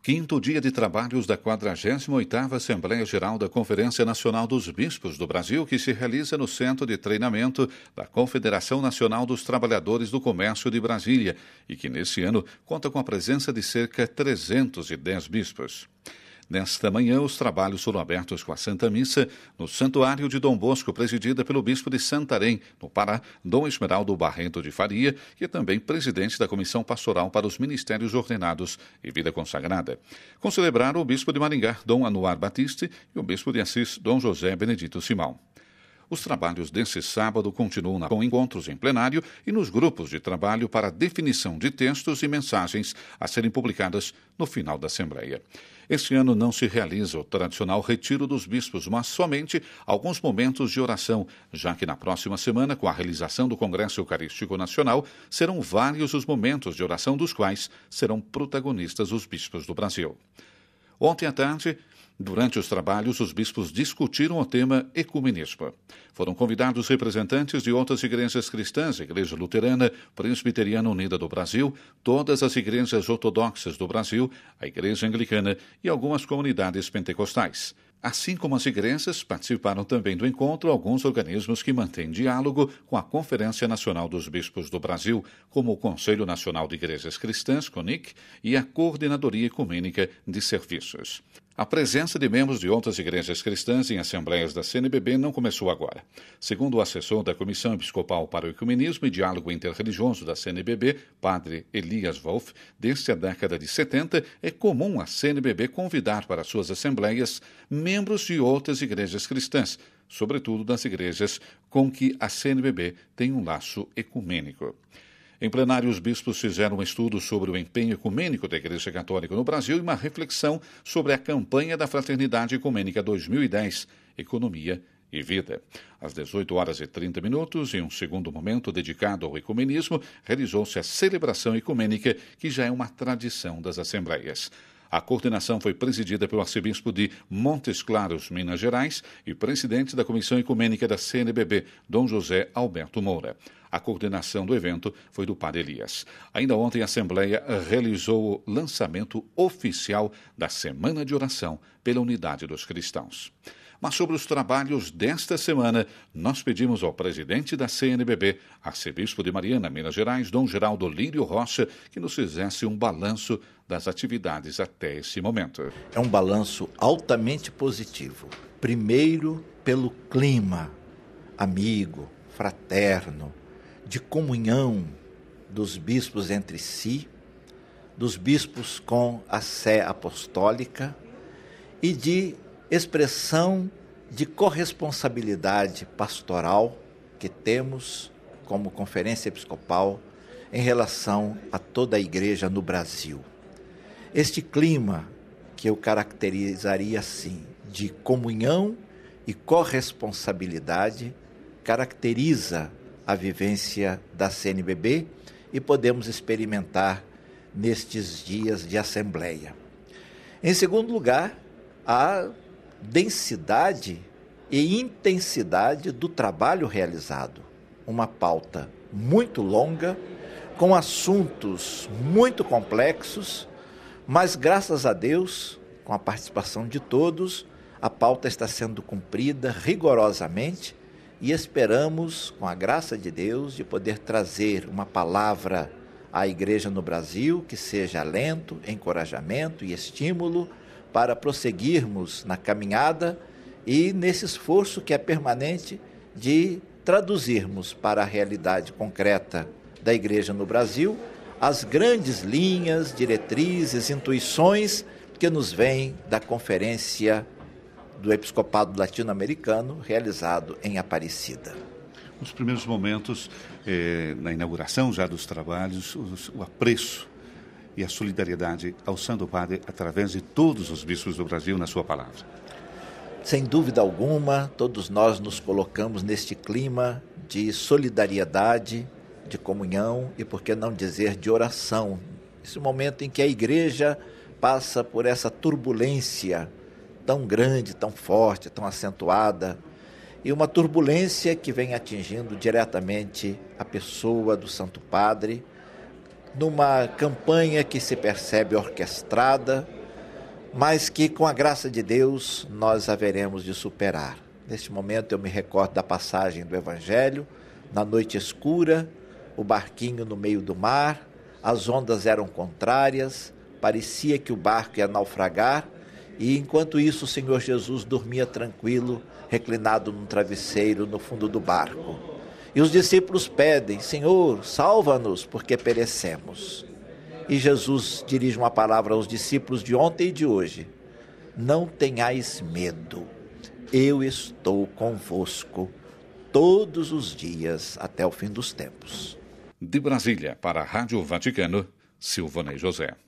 Quinto dia de trabalhos da 48ª Assembleia Geral da Conferência Nacional dos Bispos do Brasil, que se realiza no Centro de Treinamento da Confederação Nacional dos Trabalhadores do Comércio de Brasília e que, nesse ano, conta com a presença de cerca de 310 bispos. Nesta manhã, os trabalhos foram abertos com a Santa Missa no Santuário de Dom Bosco, presidida pelo bispo de Santarém, no Pará, Dom Esmeraldo Barreto de Faria, que é também presidente da Comissão Pastoral para os Ministérios Ordenados e Vida Consagrada. Concelebraram o bispo de Maringá, Dom Anuar Batiste, e o bispo de Assis, Dom José Benedito Simão. Os trabalhos desse sábado continuam com encontros em plenário e nos grupos de trabalho para definição de textos e mensagens a serem publicadas no final da Assembleia. Este ano não se realiza o tradicional retiro dos bispos, mas somente alguns momentos de oração, já que na próxima semana, com a realização do Congresso Eucarístico Nacional, serão vários os momentos de oração dos quais serão protagonistas os bispos do Brasil. Ontem à tarde, durante os trabalhos, os bispos discutiram o tema ecumenismo. Foram convidados representantes de outras igrejas cristãs, a Igreja Luterana, Presbiteriana Unida do Brasil, todas as igrejas ortodoxas do Brasil, a Igreja Anglicana e algumas comunidades pentecostais. Assim como as igrejas, participaram também do encontro alguns organismos que mantêm diálogo com a Conferência Nacional dos Bispos do Brasil, como o Conselho Nacional de Igrejas Cristãs, CONIC, e a Coordenadoria Ecumênica de Serviços. A presença de membros de outras igrejas cristãs em assembleias da CNBB não começou agora. Segundo o assessor da Comissão Episcopal para o Ecumenismo e Diálogo Interreligioso da CNBB, padre Elias Wolff, desde a década de 70, é comum a CNBB convidar para suas assembleias membros de outras igrejas cristãs, sobretudo das igrejas com que a CNBB tem um laço ecumênico. Em plenário, os bispos fizeram um estudo sobre o empenho ecumênico da Igreja Católica no Brasil e uma reflexão sobre a campanha da Fraternidade Ecumênica 2010, Economia e Vida. Às 18h30, em um segundo momento dedicado ao ecumenismo, realizou-se a celebração ecumênica, que já é uma tradição das assembleias. A coordenação foi presidida pelo arcebispo de Montes Claros, Minas Gerais, e presidente da Comissão Ecumênica da CNBB, Dom José Alberto Moura. A coordenação do evento foi do padre Elias. Ainda ontem, a Assembleia realizou o lançamento oficial da Semana de Oração pela Unidade dos Cristãos. Mas sobre os trabalhos desta semana, nós pedimos ao presidente da CNBB, arcebispo de Mariana, Minas Gerais, Dom Geraldo Lírio Rocha, que nos fizesse um balanço das atividades até esse momento. É um balanço altamente positivo. Primeiro, pelo clima amigo, fraterno, de comunhão dos bispos entre si, dos bispos com a sé apostólica e de expressão de corresponsabilidade pastoral que temos como Conferência Episcopal em relação a toda a igreja no Brasil. Este clima que eu caracterizaria assim, de comunhão e corresponsabilidade, caracteriza a vivência da CNBB e podemos experimentar nestes dias de assembleia. Em segundo lugar, a densidade e intensidade do trabalho realizado. Uma pauta muito longa, com assuntos muito complexos, mas graças a Deus, com a participação de todos, a pauta está sendo cumprida rigorosamente e esperamos, com a graça de Deus, de poder trazer uma palavra à igreja no Brasil que seja alento, encorajamento e estímulo para prosseguirmos na caminhada e nesse esforço que é permanente de traduzirmos para a realidade concreta da igreja no Brasil as grandes linhas, diretrizes, intuições que nos vêm da Conferência do Episcopado Latino-Americano, realizado em Aparecida. Nos primeiros momentos, na inauguração já dos trabalhos, o apreço e a solidariedade ao Santo Padre através de todos os bispos do Brasil na sua palavra. Sem dúvida alguma, todos nós nos colocamos neste clima de solidariedade, de comunhão e, por que não dizer, de oração. Esse momento em que a igreja passa por essa turbulência tão grande, tão forte, tão acentuada, e uma turbulência que vem atingindo diretamente a pessoa do Santo Padre, numa campanha que se percebe orquestrada, mas que com a graça de Deus nós haveremos de superar. Neste momento eu me recordo da passagem do Evangelho, na noite escura, o barquinho no meio do mar, as ondas eram contrárias, parecia que o barco ia naufragar, e enquanto isso o Senhor Jesus dormia tranquilo, reclinado num travesseiro no fundo do barco. E os discípulos pedem: Senhor, salva-nos, porque perecemos. E Jesus dirige uma palavra aos discípulos de ontem e de hoje: não tenhais medo, eu estou convosco todos os dias até o fim dos tempos. De Brasília, para a Rádio Vaticano, Silvanei José.